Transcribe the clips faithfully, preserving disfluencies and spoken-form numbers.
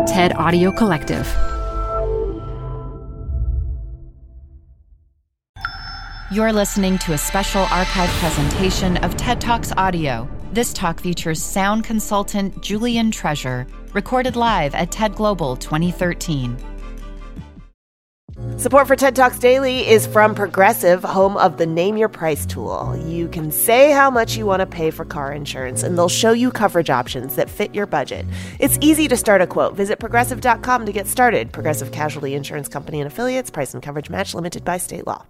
TED Audio Collective. You're listening to a special archive presentation of TED Talks Audio. This talk features sound consultant Julian Treasure, recorded live at TED Global twenty thirteen. Support for TED Talks Daily is from Progressive, home of the Name Your Price tool. You can say how much you want to pay for car insurance, and they'll show you coverage options that fit your budget. It's easy to start a quote. Visit progressive dot com to get started. Progressive Casualty Insurance Company and Affiliates. Price and coverage match limited by state law.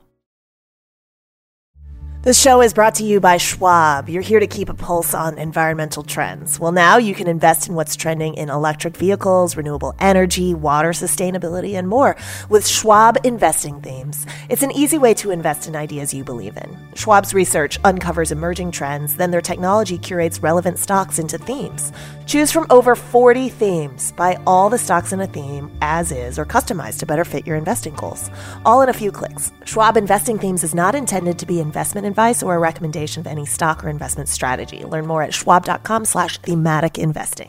This show is brought to you by Schwab. You're here to keep a pulse on environmental trends. Well, now you can invest in what's trending in electric vehicles, renewable energy, water sustainability, and more with Schwab Investing Themes. It's an easy way to invest in ideas you believe in. Schwab's research uncovers emerging trends, then their technology curates relevant stocks into themes. Choose from over forty themes. Buy all the stocks in a theme as is or customized to better fit your investing goals. All in a few clicks. Schwab Investing Themes is not intended to be investment advice or a recommendation of any stock or investment strategy. Learn more at schwab.com slash thematic investing.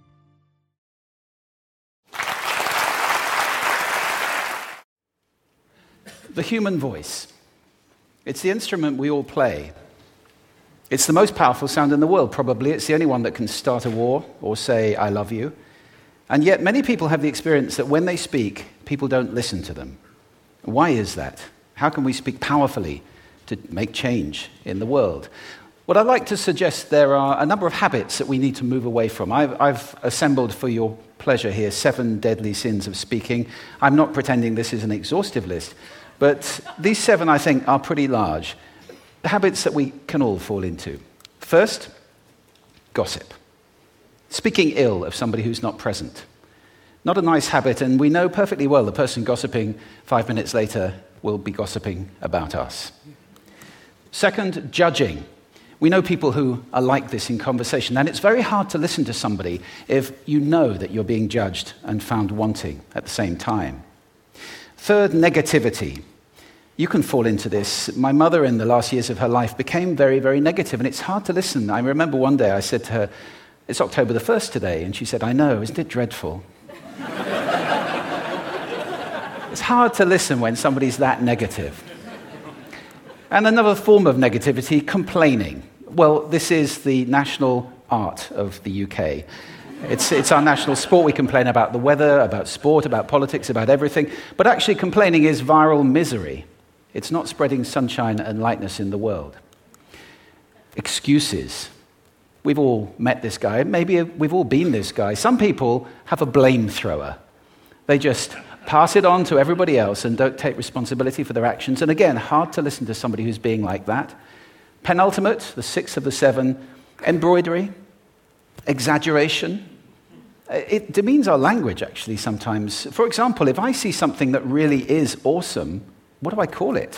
The human voice. It's the instrument we all play. It's the most powerful sound in the world, probably. It's the only one that can start a war or say, I love you. And yet many people have the experience that when they speak, people don't listen to them. Why is that? How can we speak powerfully to make change in the world? What I'd like to suggest, there are a number of habits that we need to move away from. I've, I've assembled for your pleasure here seven deadly sins of speaking. I'm not pretending this is an exhaustive list, but these seven, I think, are pretty large. Habits that we can all fall into. First, gossip. Speaking ill of somebody who's not present. Not a nice habit, and we know perfectly well the person gossiping five minutes later will be gossiping about us. Second, judging. We know people who are like this in conversation, and it's very hard to listen to somebody if you know that you're being judged and found wanting at the same time. Third, negativity. You can fall into this. My mother, in the last years of her life, became very, very negative, and it's hard to listen. I remember one day I said to her, it's October the first today, and she said, I know, isn't it dreadful? It's hard to listen when somebody's that negative. And another form of negativity, complaining. Well, this is the national art of the U K. It's, it's our national sport. We complain about the weather, about sport, about politics, about everything. But actually, complaining is viral misery. It's not spreading sunshine and lightness in the world. Excuses. We've all met this guy. Maybe we've all been this guy. Some people have a blame thrower. They just pass it on to everybody else and don't take responsibility for their actions. And again, hard to listen to somebody who's being like that. Penultimate, the sixth of the seven, embroidery, exaggeration. It demeans our language, actually, sometimes. For example, if I see something that really is awesome, what do I call it?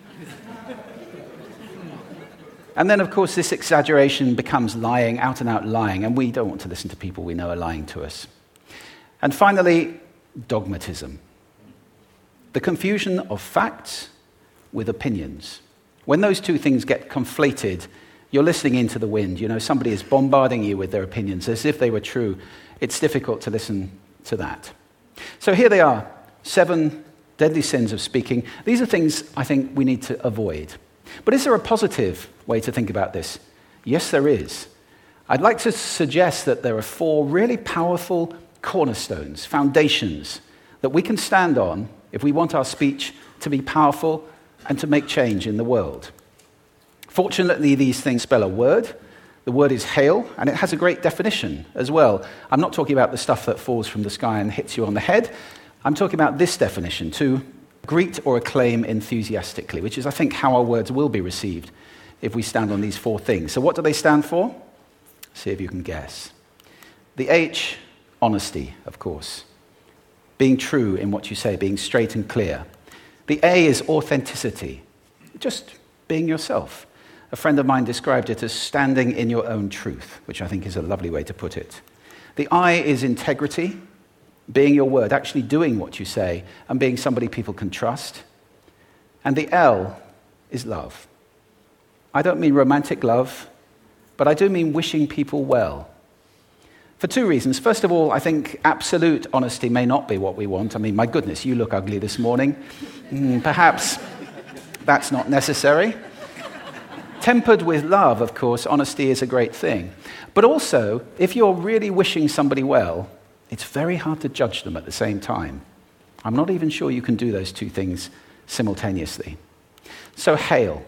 And then, of course, this exaggeration becomes lying, out-and-out lying, and we don't want to listen to people we know are lying to us. And finally, dogmatism. The confusion of facts with opinions. When those two things get conflated, you're listening into the wind. You know, somebody is bombarding you with their opinions as if they were true. It's difficult to listen to that. So here they are, seven deadly sins of speaking. These are things I think we need to avoid. But is there a positive way to think about this? Yes, there is. I'd like to suggest that there are four really powerful cornerstones, foundations, that we can stand on if we want our speech to be powerful and to make change in the world. Fortunately, these things spell a word. The word is hail, and it has a great definition as well. I'm not talking about the stuff that falls from the sky and hits you on the head. I'm talking about this definition, to greet or acclaim enthusiastically, which is, I think, how our words will be received if we stand on these four things. So what do they stand for? See if you can guess. The H, honesty, of course. Being true in what you say, being straight and clear. The A is authenticity, just being yourself. A friend of mine described it as standing in your own truth, which I think is a lovely way to put it. The I is integrity, being your word, actually doing what you say, and being somebody people can trust. And the L is love. I don't mean romantic love, but I do mean wishing people well. For two reasons. First of all, I think absolute honesty may not be what we want. I mean, my goodness, you look ugly this morning. Mm, perhaps that's not necessary. Tempered with love, of course, honesty is a great thing. But also, if you're really wishing somebody well, it's very hard to judge them at the same time. I'm not even sure you can do those two things simultaneously. So, hail.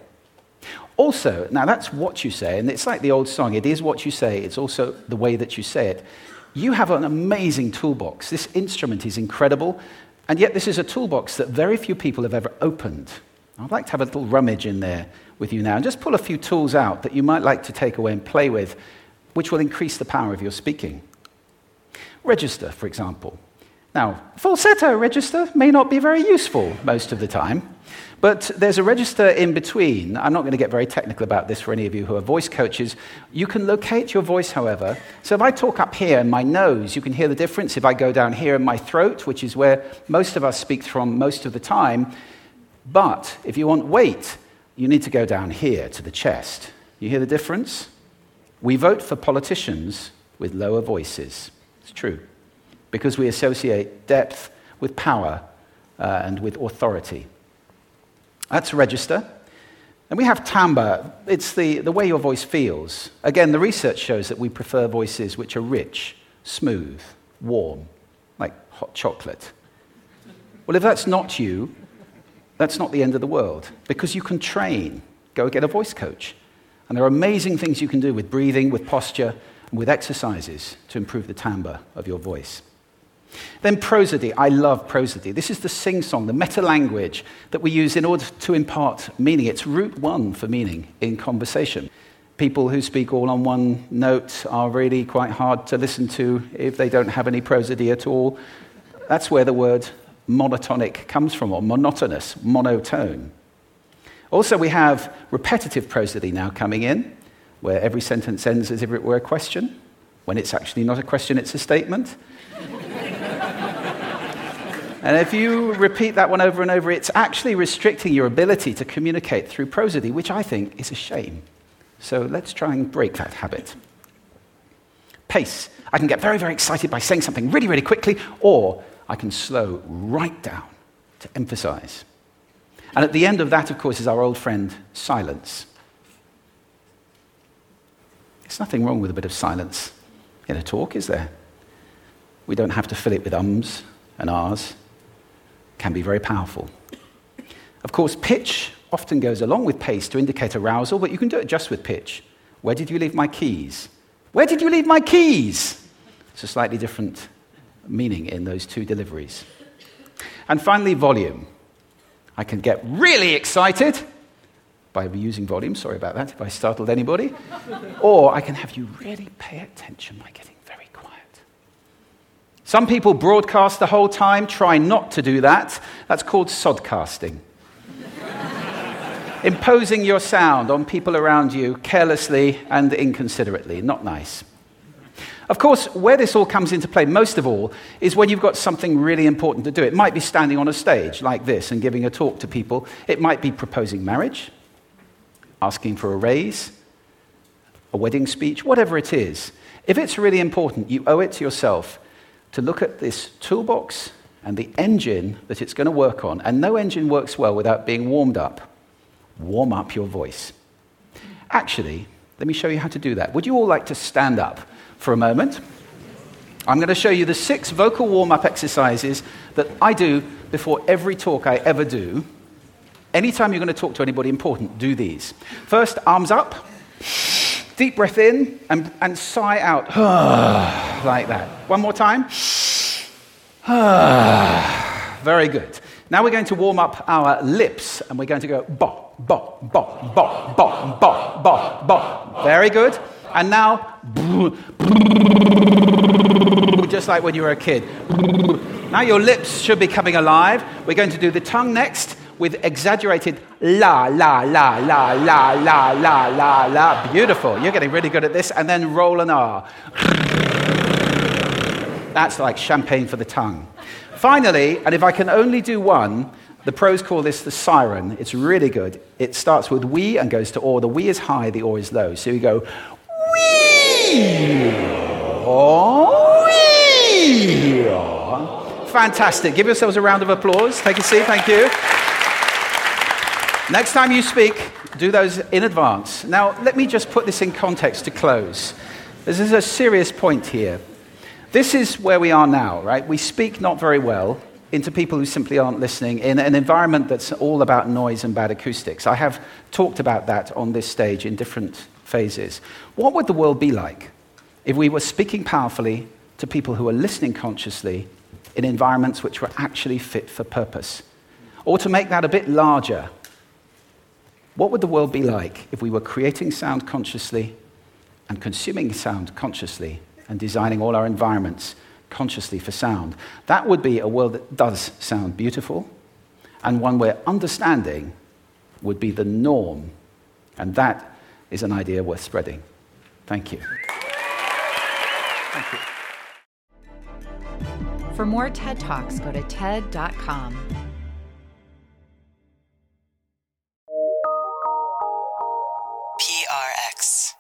Also, now that's what you say, and it's like the old song, it is what you say, it's also the way that you say it. You have an amazing toolbox. This instrument is incredible, and yet this is a toolbox that very few people have ever opened. I'd like to have a little rummage in there with you now, and just pull a few tools out that you might like to take away and play with, which will increase the power of your speaking. Register, for example. Now, falsetto register may not be very useful most of the time, but there's a register in between. I'm not going to get very technical about this for any of you who are voice coaches. You can locate your voice, however. So if I talk up here in my nose, you can hear the difference. If I go down here in my throat, which is where most of us speak from most of the time, but if you want weight, you need to go down here to the chest. You hear the difference? We vote for politicians with lower voices. It's true, because we associate depth with power uh, and with authority. That's register. And we have timbre. It's the, the way your voice feels. Again, the research shows that we prefer voices which are rich, smooth, warm, like hot chocolate. Well, if that's not you, that's not the end of the world, because you can train. Go get a voice coach. And there are amazing things you can do with breathing, with posture, and with exercises to improve the timbre of your voice. Then prosody. I love prosody. This is the sing-song, the meta-language that we use in order to impart meaning. It's route one for meaning in conversation. People who speak all on one note are really quite hard to listen to if they don't have any prosody at all. That's where the word monotonic comes from, or monotonous, monotone. Also, we have repetitive prosody now coming in, where every sentence ends as if it were a question, when it's actually not a question, it's a statement. And if you repeat that one over and over, it's actually restricting your ability to communicate through prosody, which I think is a shame. So let's try and break that habit. Pace. I can get very, very excited by saying something really, really quickly, or I can slow right down to emphasize. And at the end of that, of course, is our old friend, silence. There's nothing wrong with a bit of silence in a talk, is there? We don't have to fill it with ums and ahs. It can be very powerful. Of course, pitch often goes along with pace to indicate arousal, but you can do it just with pitch. Where did you leave my keys? Where did you leave my keys? It's a slightly different meaning in those two deliveries. And finally, volume. I can get really excited by using volume. Sorry about that if I startled anybody. Or I can have you really pay attention by getting very quiet. Some people broadcast the whole time. Try not to do that. That's called sodcasting. Imposing your sound on people around you carelessly and inconsiderately. Not nice. Of course, where this all comes into play most of all is when you've got something really important to do. It might be standing on a stage like this and giving a talk to people. It might be proposing marriage, asking for a raise, a wedding speech, whatever it is. If it's really important, you owe it to yourself to look at this toolbox and the engine that it's going to work on. And no engine works well without being warmed up. Warm up your voice. Actually, let me show you how to do that. Would you all like to stand up for a moment? I'm going to show you the six vocal warm-up exercises that I do before every talk I ever do. Anytime you're going to talk to anybody important, do these. First, arms up, deep breath in, and, and sigh out, like that. One more time. Very good. Now we're going to warm up our lips, and we're going to go bo, bo, bo, bo, bo, bo, bo, bo. Very good. And now, just like when you were a kid. Now your lips should be coming alive. We're going to do the tongue next with exaggerated la, la, la, la, la, la, la, la, la. Beautiful. You're getting really good at this. And then roll an R. That's like champagne for the tongue. Finally, and if I can only do one, the pros call this the siren. It's really good. It starts with we and goes to or. The we is high, the or is low. So you go, wee! Fantastic. Give yourselves a round of applause. Take a seat. Thank you. Next time you speak, do those in advance. Now, let me just put this in context to close. This is a serious point here. This is where we are now, right? We speak not very well into people who simply aren't listening in an environment that's all about noise and bad acoustics. I have talked about that on this stage in different phases. What would the world be like if we were speaking powerfully to people who are listening consciously in environments which were actually fit for purpose? Or to make that a bit larger, what would the world be like if we were creating sound consciously and consuming sound consciously and designing all our environments consciously for sound? That would be a world that does sound beautiful, and one where understanding would be the norm. And that is an idea worth spreading. Thank you. Thank you. For more TED Talks, go to ted dot com. P R X.